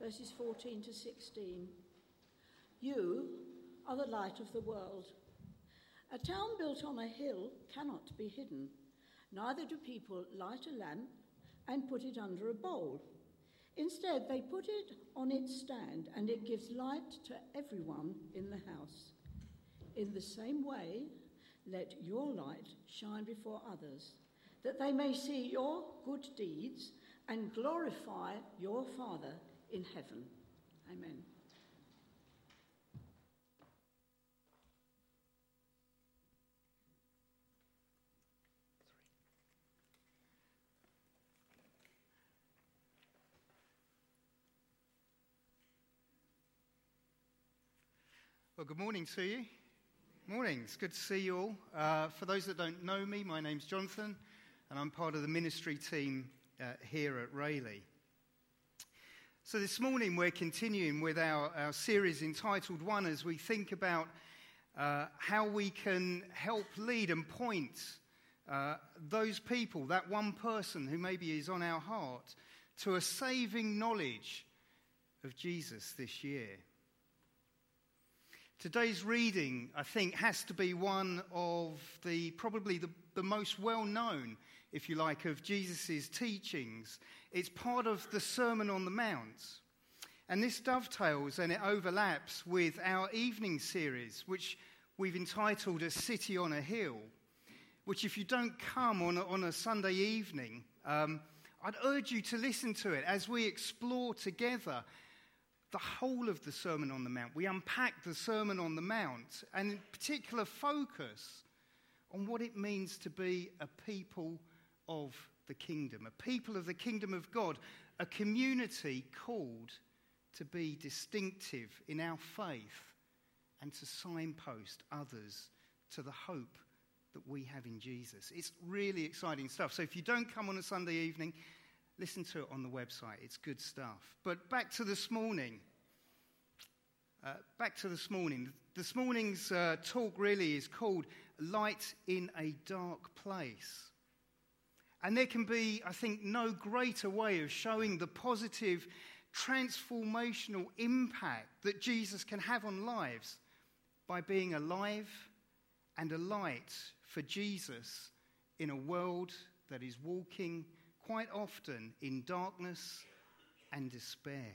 verses 14 to 16. You are the light of the world. A town built on a hill cannot be hidden. Neither do people light a lamp and put it under a bowl. Instead, they put it on its stand, and it gives light to everyone in the house. In the same way, let your light shine before others, that they may see your good deeds and glorify your Father in heaven. Amen. Well, good morning to you. Morning. It's good to see you all. For those that don't know me, my name's Jonathan, and I'm part of the ministry team here at Rayleigh. So this morning we're continuing with our series entitled One, as we think about how we can help lead and point those people, that one person who maybe is on our heart, to a saving knowledge of Jesus this year. Today's reading, I think, has to be one of probably the most well-known, if you like, of Jesus' teachings. It's part of the Sermon on the Mount. And this dovetails and it overlaps with our evening series, which we've entitled A City on a Hill, which if you don't come on a Sunday evening, I'd urge you to listen to it as we explore together the whole of the Sermon on the Mount. We unpack the Sermon on the Mount, and in particular focus on what it means to be a people of the kingdom, a people of the kingdom of God, a community called to be distinctive in our faith and to signpost others to the hope that we have in Jesus. It's really exciting stuff. So if you don't come on a Sunday evening, listen to it on the website. It's good stuff. But back to this morning. This morning's talk really is called Light in a Dark Place. And there can be, I think, no greater way of showing the positive, transformational impact that Jesus can have on lives by being alive and a light for Jesus in a world that is walking quite often in darkness and despair.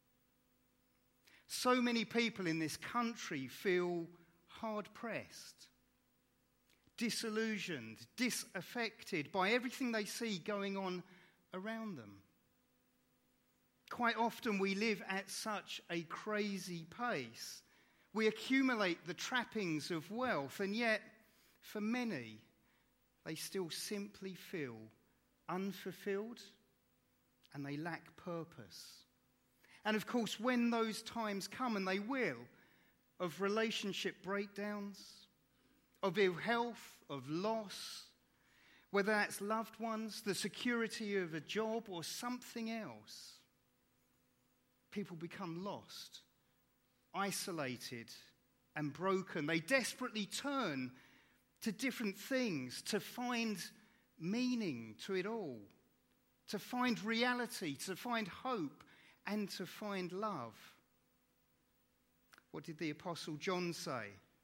So many people in this country feel hard-pressed, disillusioned, disaffected by everything they see going on around them. Quite often we live at such a crazy pace. We accumulate the trappings of wealth, and yet, for many, they still simply feel unfulfilled and they lack purpose. And of course, when those times come, and they will, of relationship breakdowns, of ill health, of loss, whether that's loved ones, the security of a job, or something else, people become lost, isolated, and broken. They desperately turn to different things to find meaning to it all, to find reality, to find hope, and to find love. What did the Apostle John say?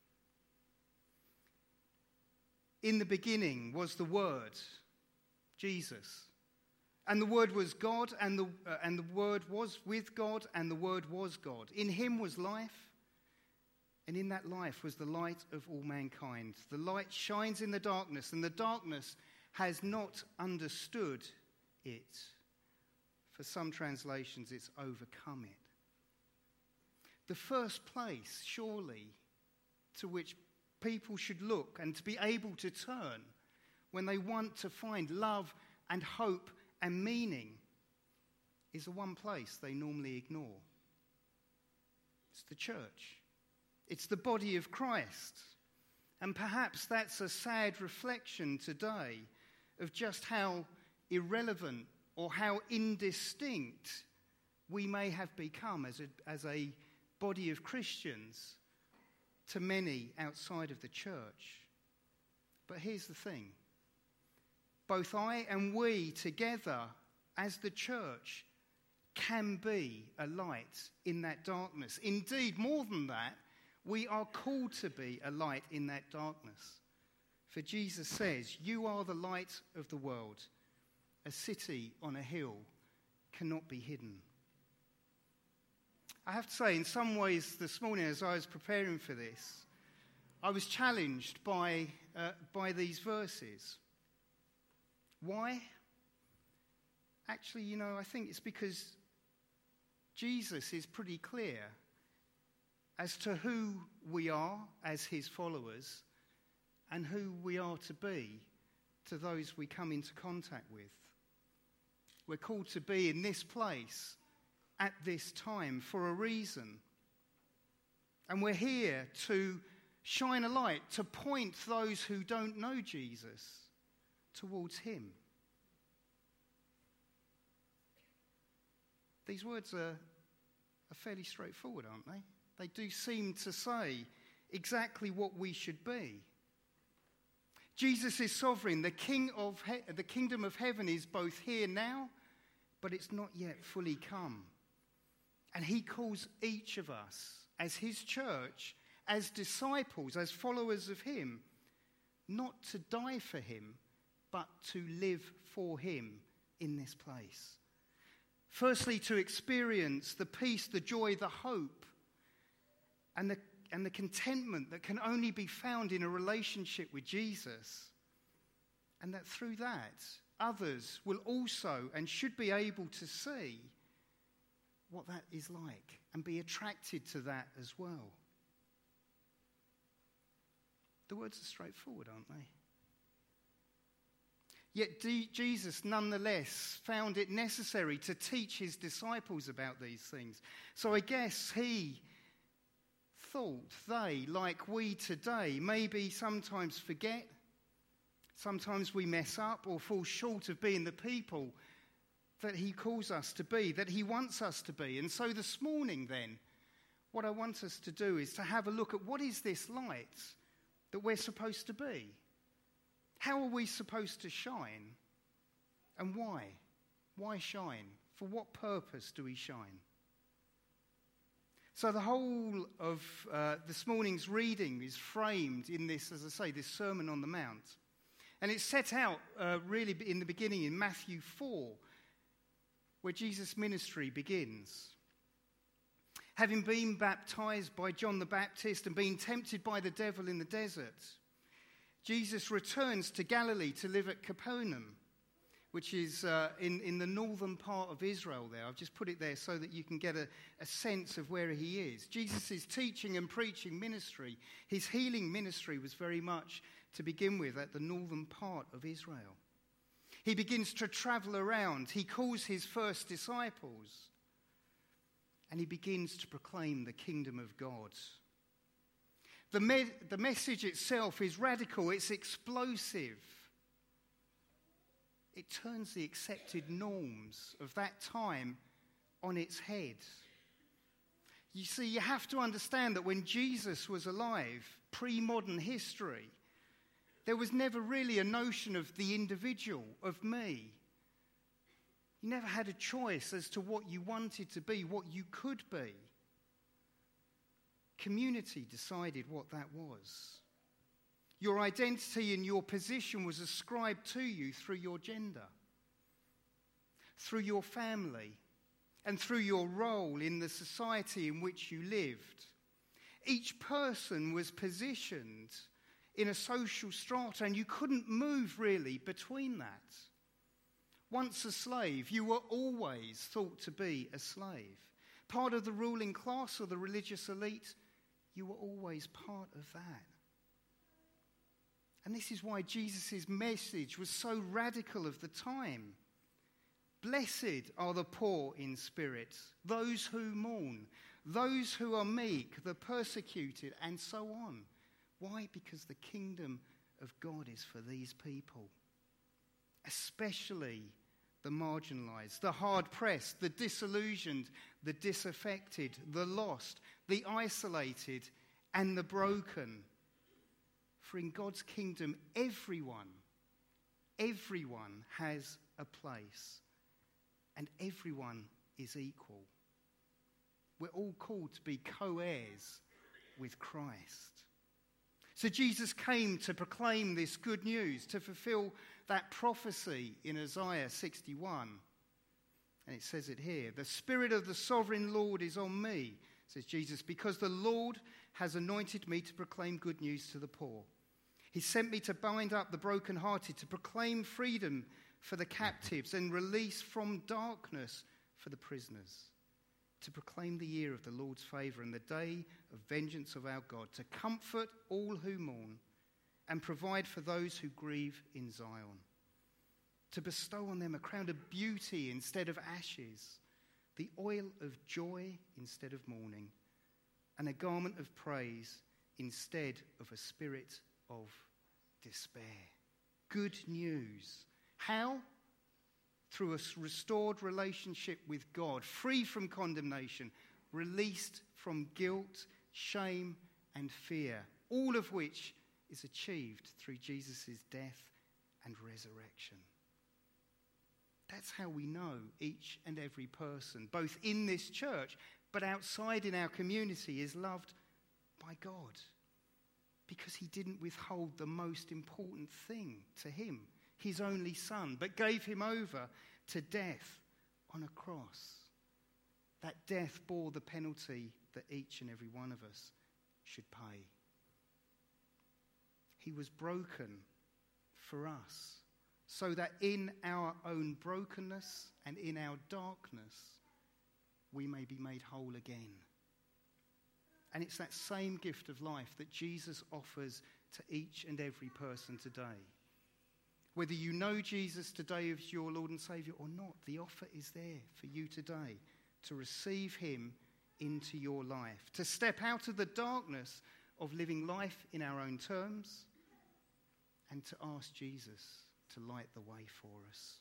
In the beginning was the Word, Jesus. And the Word was God, and the Word was with God, and the Word was God. In him was life, and in that life was the light of all mankind. The light shines in the darkness, and the darkness has not understood it. For some translations, it's overcome it. The first place, surely, to which people should look and to be able to turn when they want to find love and hope and meaning is the one place they normally ignore. It's the church. It's the body of Christ. And perhaps that's a sad reflection today of just how irrelevant or how indistinct we may have become as a body of Christians to many outside of the church. But here's the thing. Both I and we together as the church can be a light in that darkness. Indeed, more than that, we are called to be a light in that darkness. For Jesus says, "You are the light of the world. A city on a hill cannot be hidden." I have to say, in some ways this morning as I was preparing for this, I was challenged by these verses. Why? Actually, I think it's because Jesus is pretty clear as to who we are as his followers and who we are to be to those we come into contact with. We're called to be in this place at this time for a reason. And we're here to shine a light, to point those who don't know Jesus towards him. These words are fairly straightforward, aren't they? They do seem to say exactly what we should be. Jesus is sovereign. The kingdom of heaven is both here now, but it's not yet fully come. And he calls each of us as his church, as disciples, as followers of him, not to die for him, but to live for him in this place. Firstly, to experience the peace, the joy, the hope, and the contentment that can only be found in a relationship with Jesus. And that through that, others will also and should be able to see what that is like and be attracted to that as well. The words are straightforward, aren't they? Yet Jesus nonetheless found it necessary to teach his disciples about these things. So I guess he thought they, like we today, maybe sometimes forget, sometimes we mess up or fall short of being the people that he calls us to be, that he wants us to be. And so this morning then, what I want us to do is to have a look at what is this light that we're supposed to be? How are we supposed to shine? And why? Why shine? For what purpose do we shine? So the whole of this morning's reading is framed in this, as I say, this Sermon on the Mount. And it's set out really in the beginning in Matthew 4, where Jesus' ministry begins. Having been baptized by John the Baptist and being tempted by the devil in the desert, Jesus returns to Galilee to live at Capernaum, which is in the northern part of Israel there. I've just put it there so that you can get a sense of where he is. Jesus' teaching and preaching ministry, his healing ministry was very much to begin with at the northern part of Israel. He begins to travel around. He calls his first disciples and he begins to proclaim the kingdom of God. The message itself is radical, it's explosive. It turns the accepted norms of that time on its head. You see, you have to understand that when Jesus was alive, pre-modern history, there was never really a notion of the individual, of me. You never had a choice as to what you wanted to be, what you could be. Community decided what that was. Your identity and your position was ascribed to you through your gender, through your family, and through your role in the society in which you lived. Each person was positioned in a social strata, and you couldn't move really between that. Once a slave, you were always thought to be a slave. Part of the ruling class or the religious elite, you were always part of that. And this is why Jesus' message was so radical of the time. Blessed are the poor in spirit, those who mourn, those who are meek, the persecuted, and so on. Why? Because the kingdom of God is for these people, especially the marginalized, the hard-pressed, the disillusioned, the disaffected, the lost, the isolated, and the broken. For in God's kingdom, everyone has a place, and everyone is equal. We're all called to be co-heirs with Christ. So Jesus came to proclaim this good news, to fulfill that prophecy in Isaiah 61. And it says it here, "The Spirit of the Sovereign Lord is on me," says Jesus, "because the Lord has anointed me to proclaim good news to the poor. He sent me to bind up the brokenhearted, to proclaim freedom for the captives and release from darkness for the prisoners, to proclaim the year of the Lord's favour and the day of vengeance of our God, to comfort all who mourn and provide for those who grieve in Zion, to bestow on them a crown of beauty instead of ashes, the oil of joy instead of mourning, and a garment of praise instead of a spirit of despair." Good news. How? Through a restored relationship with God, free from condemnation, released from guilt, shame, and fear, all of which is achieved through Jesus' death and resurrection. That's how we know each and every person, both in this church but outside in our community, is loved by God, because he didn't withhold the most important thing to him, his only son, but gave him over to death on a cross. That death bore the penalty that each and every one of us should pay. He was broken for us, so that in our own brokenness and in our darkness, we may be made whole again. And it's that same gift of life that Jesus offers to each and every person today. Whether you know Jesus today as your Lord and Saviour or not, the offer is there for you today to receive him into your life, to step out of the darkness of living life in our own terms, and to ask Jesus to light the way for us.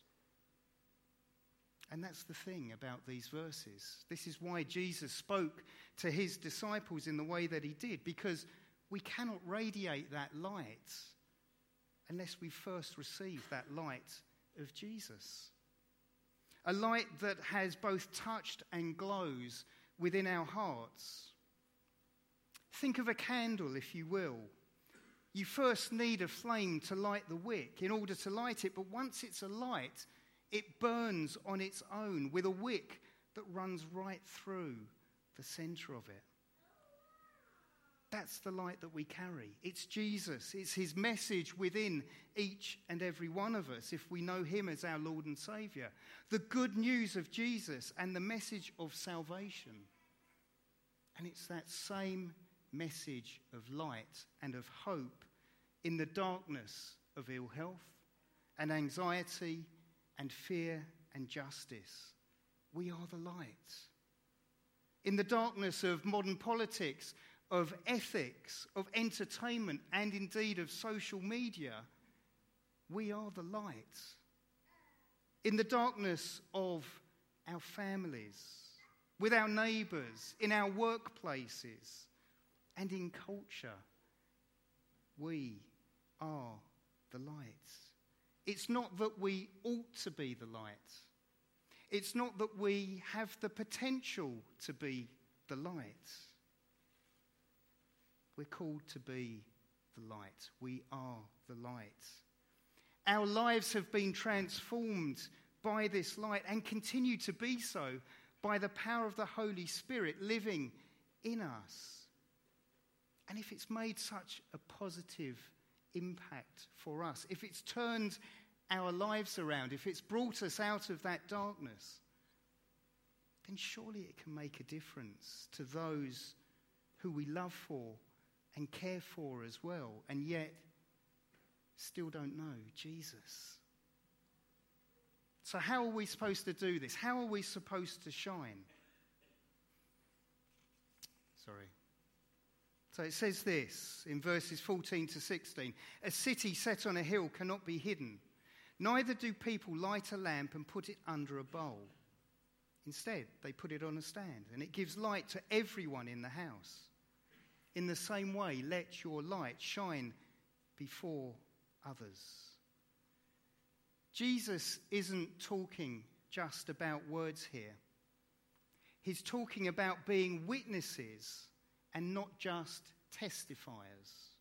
And that's the thing about these verses. This is why Jesus spoke to his disciples in the way that he did, because we cannot radiate that light unless we first receive that light of Jesus. A light that has both touched and glows within our hearts. Think of a candle, if you will. You first need a flame to light the wick in order to light it, but once it's alight, it burns on its own with a wick that runs right through the centre of it. That's the light that we carry. It's Jesus. It's his message within each and every one of us if we know him as our Lord and Saviour. The good news of Jesus and the message of salvation. And it's that same message of light and of hope in the darkness of ill health and anxiety and fear and justice. We are the light. In the darkness of modern politics, of ethics, of entertainment, and indeed of social media, we are the light. In the darkness of our families, with our neighbours, in our workplaces, and in culture, we are the light. It's not that we ought to be the light. It's not that we have the potential to be the light. We're called to be the light. We are the light. Our lives have been transformed by this light and continue to be so by the power of the Holy Spirit living in us. And if it's made such a positive impact for us, if it's turned our lives around, if it's brought us out of that darkness, then surely it can make a difference to those who we love for and care for as well, and yet still don't know Jesus. So how are we supposed to do this? How are we supposed to shine? So it says this in verses 14 to 16. "A city set on a hill cannot be hidden. Neither do people light a lamp and put it under a bowl. Instead, they put it on a stand, and it gives light to everyone in the house. In the same way, let your light shine before others." Jesus isn't talking just about words here. He's talking about being witnesses and not just testifiers.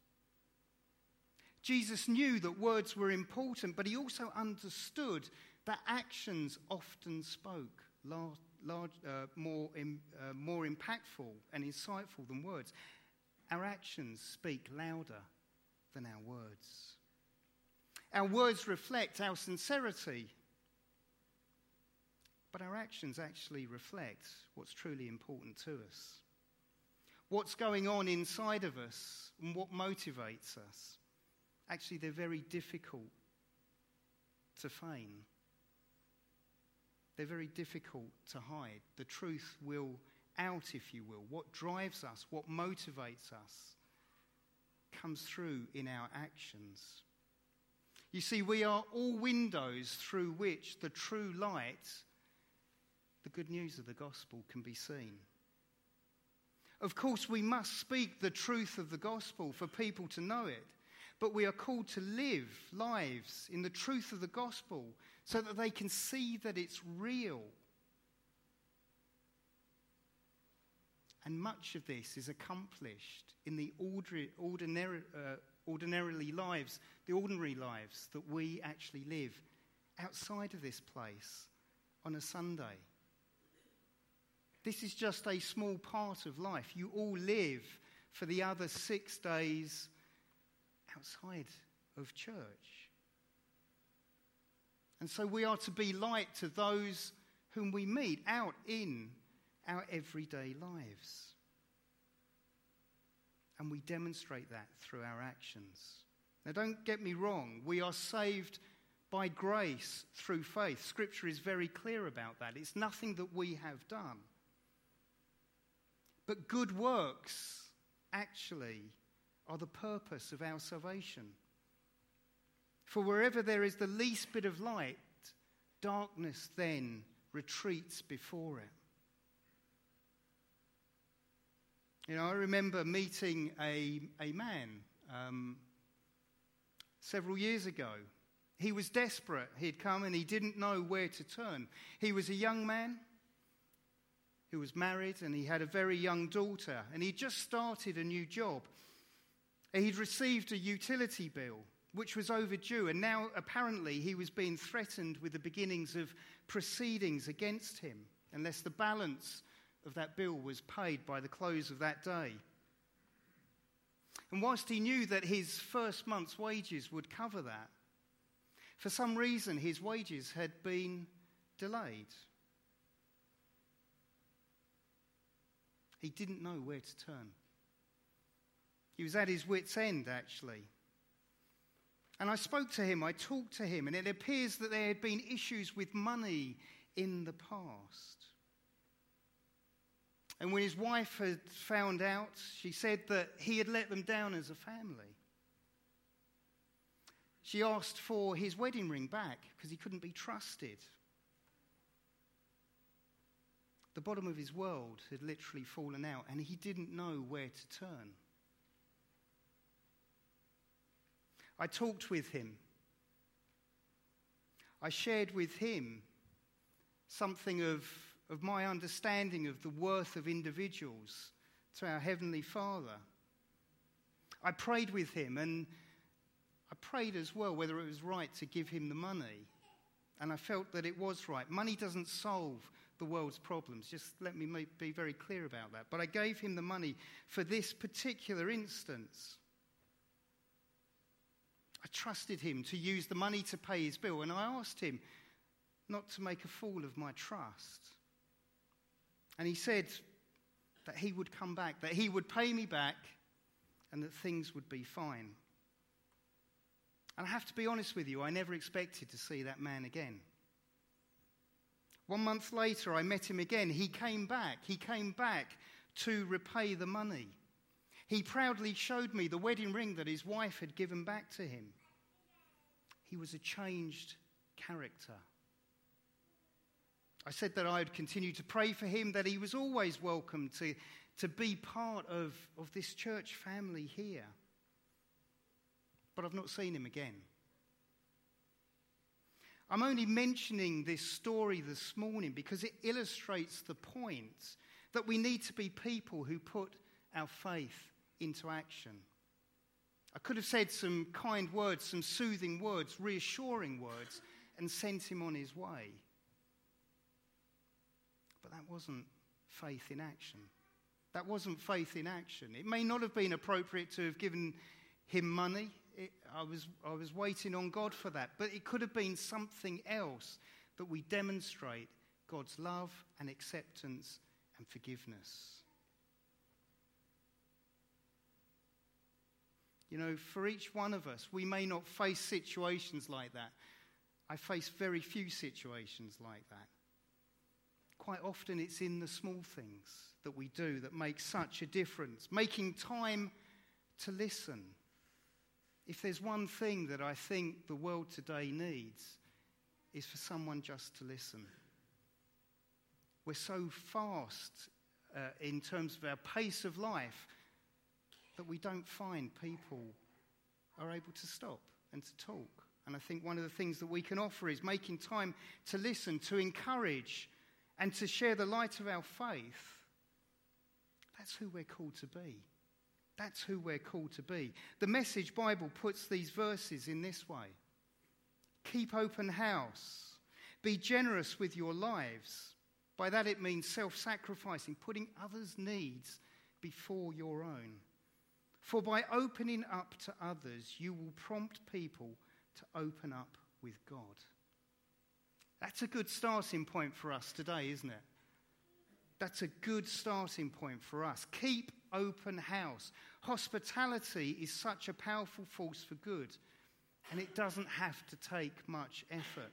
Jesus knew that words were important, but he also understood that actions often spoke more impactful and insightful than words. Our actions speak louder than our words. Our words reflect our sincerity, but our actions actually reflect what's truly important to us. What's going on inside of us and what motivates us. Actually, they're very difficult to feign. They're very difficult to hide. The truth will out, if you will. What drives us, what motivates us, comes through in our actions. You see, we are all windows through which the true light, the good news of the gospel, can be seen. Of course, we must speak the truth of the gospel for people to know it, but we are called to live lives in the truth of the gospel so that they can see that it's real. And much of this is accomplished in the ordinary lives that we actually live outside of this place on a Sunday. This is just a small part of life. You all live for the other 6 days outside of church. And so we are to be light to those whom we meet out in our everyday lives. And we demonstrate that through our actions. Now, don't get me wrong. We are saved by grace through faith. Scripture is very clear about that. It's nothing that we have done. But good works actually are the purpose of our salvation. For wherever there is the least bit of light, darkness then retreats before it. You know, I remember meeting a man several years ago. He was desperate. He'd come and he didn't know where to turn. He was a young man who was married and he had a very young daughter. And he just started a new job. He'd received a utility bill, which was overdue. And now apparently he was being threatened with the beginnings of proceedings against him unless the balance of that bill was paid by the close of that day. And whilst he knew that his first month's wages would cover that, for some reason his wages had been delayed. He didn't know where to turn. He was at his wit's end, actually. And I spoke to him, I talked to him, and it appears that there had been issues with money in the past. And when his wife had found out, she said that he had let them down as a family. She asked for his wedding ring back because he couldn't be trusted. The bottom of his world had literally fallen out and he didn't know where to turn. I talked with him. I shared with him something of my understanding of the worth of individuals to our Heavenly Father. I prayed with him and I prayed as well whether it was right to give him the money. And I felt that it was right. Money doesn't solve the world's problems. Just let me be very clear about that. But I gave him the money for this particular instance. I trusted him to use the money to pay his bill, and I asked him not to make a fool of my trust. And he said that he would come back, that he would pay me back, and that things would be fine. And I have to be honest with you, I never expected to see that man again. 1 month later, I met him again. He came back. He came back to repay the money. He proudly showed me the wedding ring that his wife had given back to him. He was a changed character. I said that I would continue to pray for him, that he was always welcome to be part of this church family here. But I've not seen him again. I'm only mentioning this story this morning because it illustrates the point that we need to be people who put our faith into action. I could have said some kind words, some soothing words, reassuring words, and sent him on his way. But that wasn't faith in action. That wasn't faith in action. It may not have been appropriate to have given him money. I was waiting on God for that. But it could have been something else that we demonstrate God's love and acceptance and forgiveness. You know, for each one of us, we may not face situations like that. I face very few situations like that. Quite often it's in the small things that we do that make such a difference. Making time to listen. If there's one thing that I think the world today needs, is for someone just to listen. We're so fast in terms of our pace of life that we don't find people are able to stop and to talk. And I think one of the things that we can offer is making time to listen, to encourage, and to share the light of our faith. That's who we're called to be. That's who we're called to be. The Message Bible puts these verses in this way. Keep open house. Be generous with your lives. By that it means self-sacrificing, putting others' needs before your own. For by opening up to others, you will prompt people to open up with God. That's a good starting point for us today, isn't it? That's a good starting point for us. Keep open house. Hospitality is such a powerful force for good, and it doesn't have to take much effort.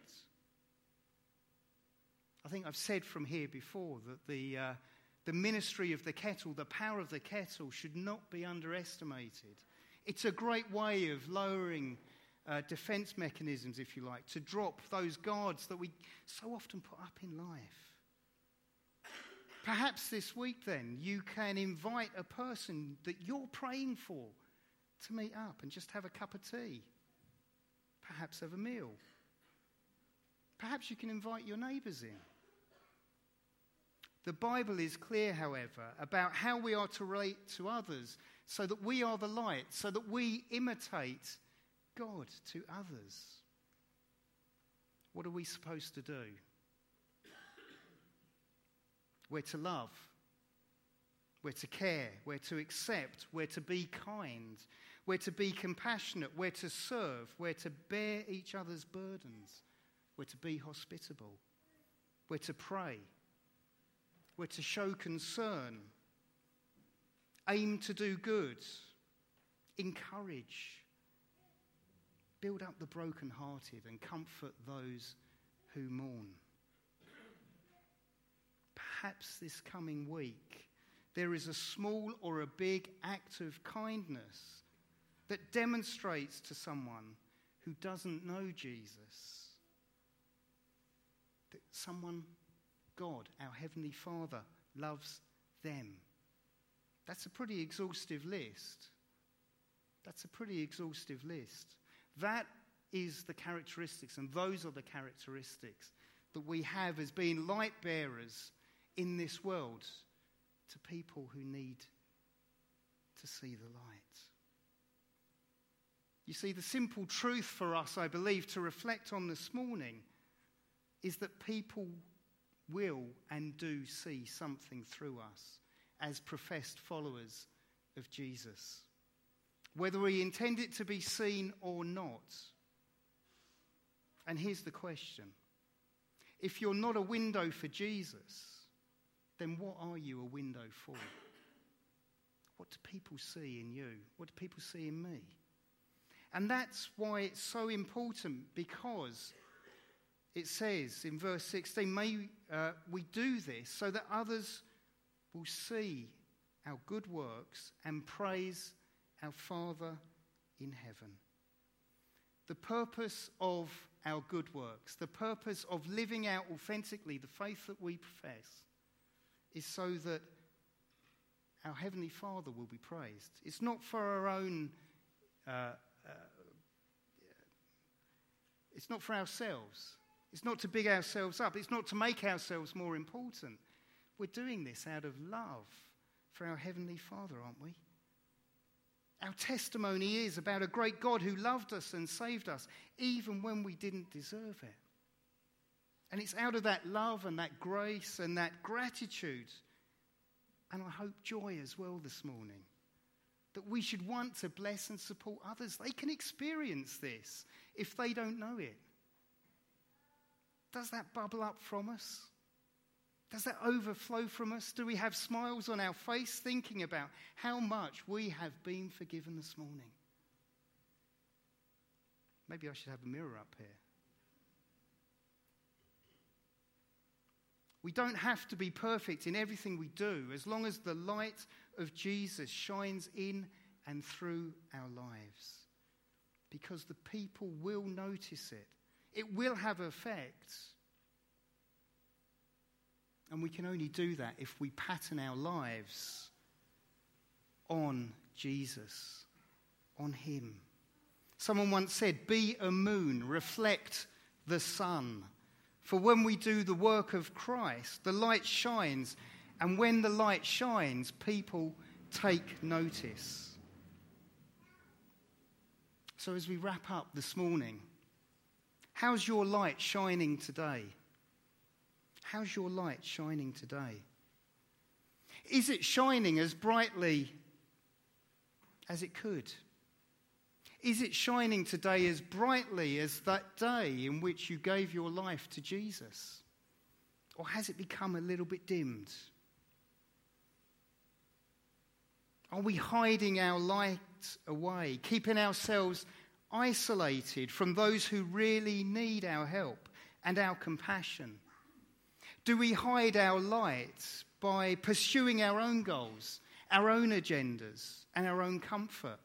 I think I've said from here before that the ministry of the kettle, the power of the kettle, should not be underestimated. It's a great way of lowering defense mechanisms, if you like, to drop those guards that we so often put up in life. Perhaps this week then you can invite a person that you're praying for to meet up and just have a cup of tea. Perhaps have a meal. Perhaps you can invite your neighbours in. The Bible is clear, however, about how we are to relate to others so that we are the light, so that we imitate God to others. What are we supposed to do? We're to love. We're to care. We're to accept. We're to be kind. We're to be compassionate. We're to serve. We're to bear each other's burdens. We're to be hospitable. We're to pray. We're to show concern. Aim to do good. Encourage. Build up the brokenhearted and comfort those who mourn. Perhaps this coming week there is a small or a big act of kindness that demonstrates to someone who doesn't know Jesus that someone, God, our Heavenly Father, loves them. That's a pretty exhaustive list. That's a pretty exhaustive list. That is the characteristics, and those are the characteristics that we have as being light bearers in this world to people who need to see the light. You see, the simple truth for us, I believe, to reflect on this morning is that people will and do see something through us as professed followers of Jesus. Whether we intend it to be seen or not. And here's the question. If you're not a window for Jesus, then what are you a window for? What do people see in you? What do people see in me? And that's why it's so important, because it says in verse 16, may we do this so that others will see our good works and praise our Father in heaven. The purpose of our good works, the purpose of living out authentically the faith that we profess, is so that our Heavenly Father will be praised. It's not for our own, it's not for ourselves. It's not to big ourselves up. It's not to make ourselves more important. We're doing this out of love for our Heavenly Father, aren't we? Our testimony is about a great God who loved us and saved us, even when we didn't deserve it. And it's out of that love and that grace and that gratitude, and I hope joy as well this morning, that we should want to bless and support others. They can experience this if they don't know it. Does that bubble up from us? Does that overflow from us? Do we have smiles on our face thinking about how much we have been forgiven this morning? Maybe I should have a mirror up here. We don't have to be perfect in everything we do, as long as the light of Jesus shines in and through our lives. Because the people will notice it. It will have effects. And we can only do that if we pattern our lives on Jesus, on him. Someone once said, "Be a moon, reflect the sun. For when we do the work of Christ, the light shines. And when the light shines, people take notice." So as we wrap up this morning, how's your light shining today? How's your light shining today? Is it shining as brightly as it could? Is it shining today as brightly as that day in which you gave your life to Jesus? Or has it become a little bit dimmed? Are we hiding our light away, keeping ourselves isolated from those who really need our help and our compassion? Do we hide our light by pursuing our own goals, our own agendas, and our own comfort?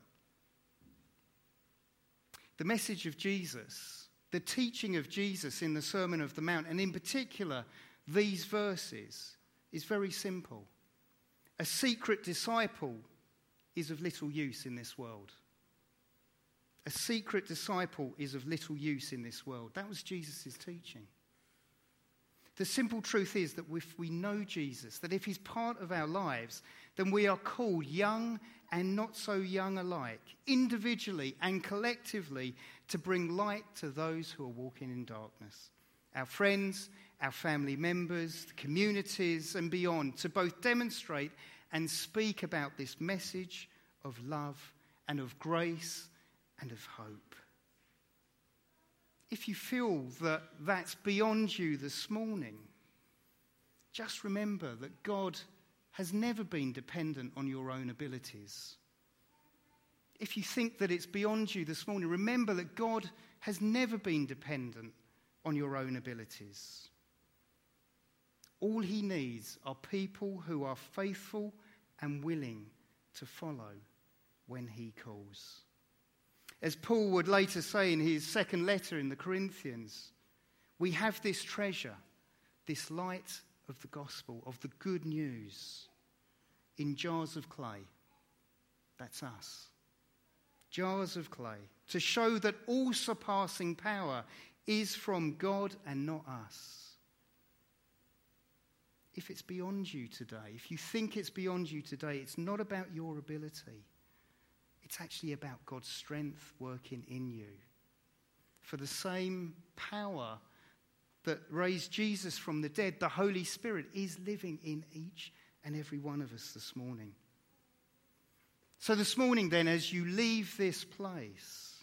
The message of Jesus, the teaching of Jesus in the Sermon on the Mount, and in particular these verses, is very simple. A secret disciple is of little use in this world. A secret disciple is of little use in this world. That was Jesus' teaching. The simple truth is that if we know Jesus, that if he's part of our lives, then we are called, young and not so young alike, individually and collectively, to bring light to those who are walking in darkness. Our friends, our family members, the communities and beyond, to both demonstrate and speak about this message of love and of grace and of hope. If you feel that that's beyond you this morning, just remember that God has never been dependent on your own abilities. If you think that it's beyond you this morning, remember that God has never been dependent on your own abilities. All he needs are people who are faithful and willing to follow when he calls. As Paul would later say in his second letter in the Corinthians, we have this treasure, this light of the gospel, of the good news, in jars of clay. That's us. Jars of clay, to show that all surpassing power is from God and not us. If it's beyond you today, if you think it's beyond you today, it's not about your ability. It's actually about God's strength working in you. For the same power that raised Jesus from the dead, the Holy Spirit is living in each and every one of us this morning. So this morning then, as you leave this place,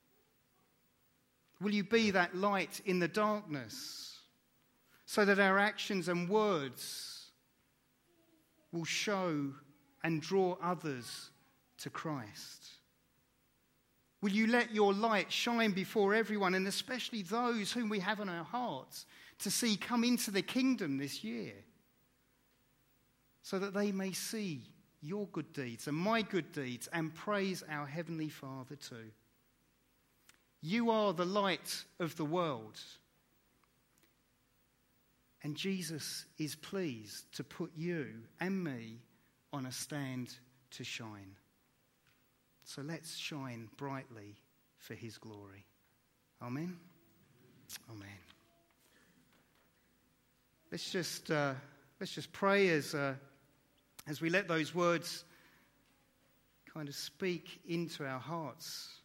will you be that light in the darkness so that our actions and words will show and draw others to Christ? Will you let your light shine before everyone, and especially those whom we have in our hearts to see come into the kingdom this year, so that they may see your good deeds and my good deeds and praise our Heavenly Father too? You are the light of the world, and Jesus is pleased to put you and me on a stand to shine. So let's shine brightly for his glory. Amen. Amen. let's just pray as we let those words kind of speak into our hearts.